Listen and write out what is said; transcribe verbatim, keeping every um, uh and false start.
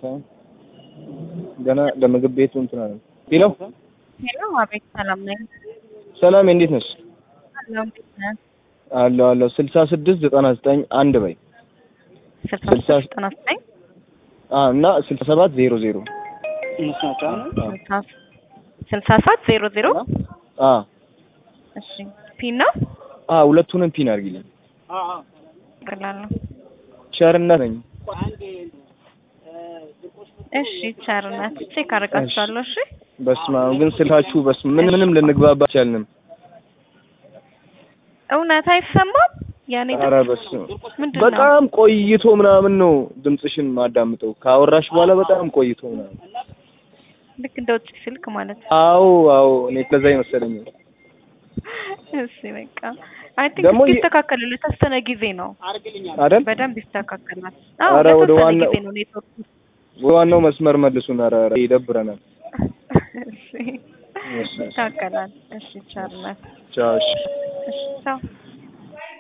ገና ለምግብ ቤቱ እንትን አለ። ሄሎ ሄሎ፣ አቤት። ሰላም ነኝ። ሰላም፣ እንዴት ነሽ? ሰላም ነኝ። አለሁ አለሁ። ስልሳ ስድስት ዘጠና ዘጠኝ አንድ በይ። ስልሳ ስድስት ዘጠና ዘጠኝ አዎ፣ እና ስልሳ ሰባት ዜሮ ዜሮ ስልሳ ሰባት ዜሮ ዜሮ አዎ። እሺ፣ ፒን ነው? አዎ፣ ሁለቱንም ፒን አድርጊልኝ። አዎ አዎ፣ ቀላል። ቸርነት ነኝ። እሺ፣ ቸርነት ቼክ አደርጋችኋለሁ። እሺ። በስመ አብ ግን ስልካችሁ በስመ ምን ምንም ልንግባባ አልቻልንም። እውነት አይሰማም? ያኔ ኧረ በስመ በጣም ቆይቶ ምናምን ነው ድምጽሽን ማዳምጠው። ካወራሽ በኋላ በጣም ቆይቶ ምናምን ልክ እንደ ውጭ ስልክ ማለት ነው። አዎ አዎ፣ እኔ ከዛ ይመስለኝ። እሺ በቃ አይ ቲንክ ይስተካከላል። የተወሰነ ጊዜ ነው አይደል? በደንብ ይስተካከላል። አዎ፣ ኧረ ወደ ዋናው ጊዜ ነው ኔትወርክ ዋናው መስመር መልሱን። ኧረ ኧረ ይደብረናል። እሺ ይስተካከላል። እሺ ቻርነት ቻው። እሺ ቻው።